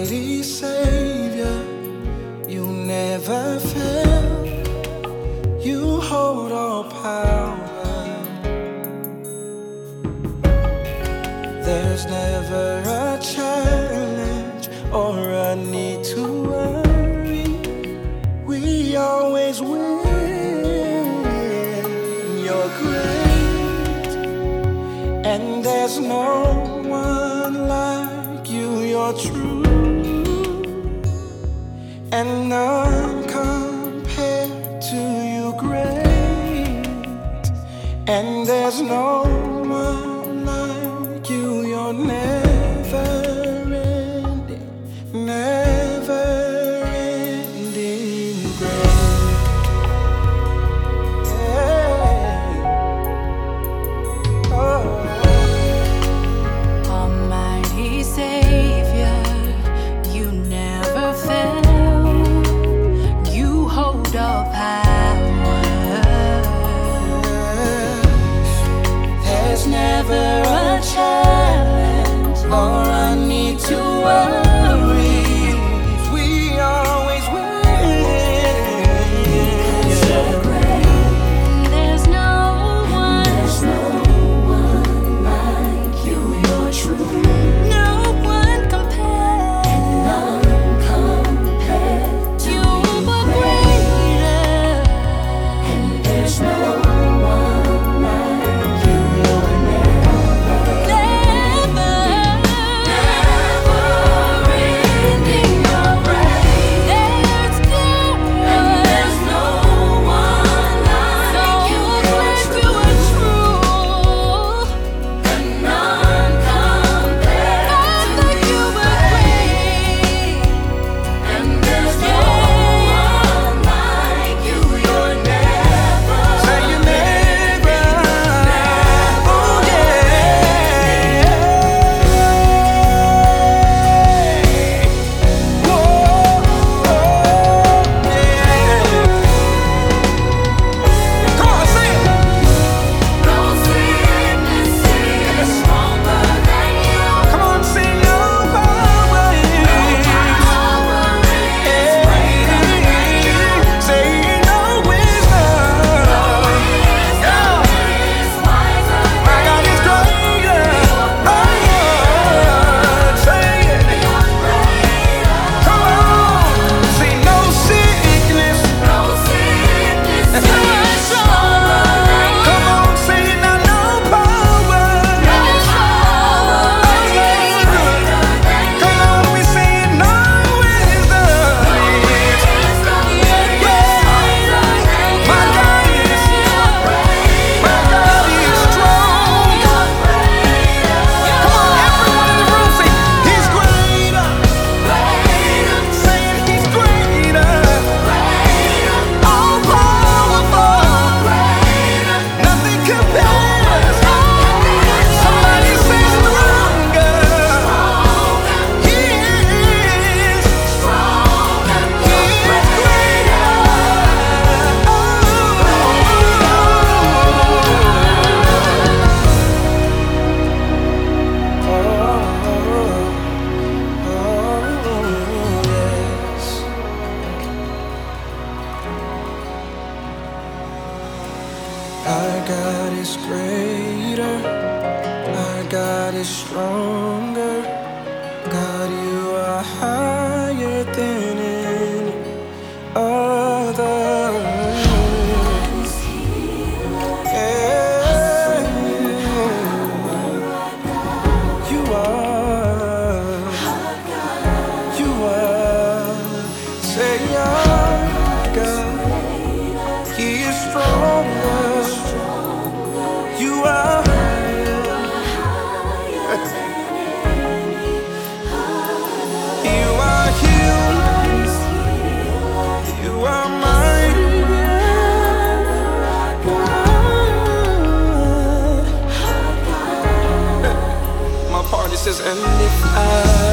mighty Savior, you never fail. You hold all power. There's never a challenge or a need to worry. We always win. You're great, and there's no one like you. You're true, and none compared to you. Great, and there's no one like you. You're never ending, never ending great. Yeah. Oh. Almighty Savior, you never fail. You hold all power. There's never a challenge or a need to worry. We always win. There's no one like you. You're true, no one compared. and none compared to You were greater. And there's no one like you. You're never ending. You're great. There's no And there's no one like you. You're true, and none compared to you. And there's no one like you. You're never Say you never. Oh yeah. Whoa, yeah. Come on, sing it. no sickness is stronger than you. Come on, sing your power. Power is greater than you. Say no wisdom. Yeah. Is wiser My God is greater. Oh, say it. Come on. Say no sickness. No sickness is stronger than you. Come on, say it now. No power. Power is greater than you. Come on, we say it. No wisdom. My God is strong. Come on, everyone in the room say He's greater. Saying He's greater. All powerful. Nothing compares. Somebody say stronger. He is. He is greater. Yes. Our God is greater. Our God is stronger. God, you are higher than any other. Yeah. You are. You are. Say, our God. He is stronger. You are higher. You are healed. You are mighty. My part, it says, and if I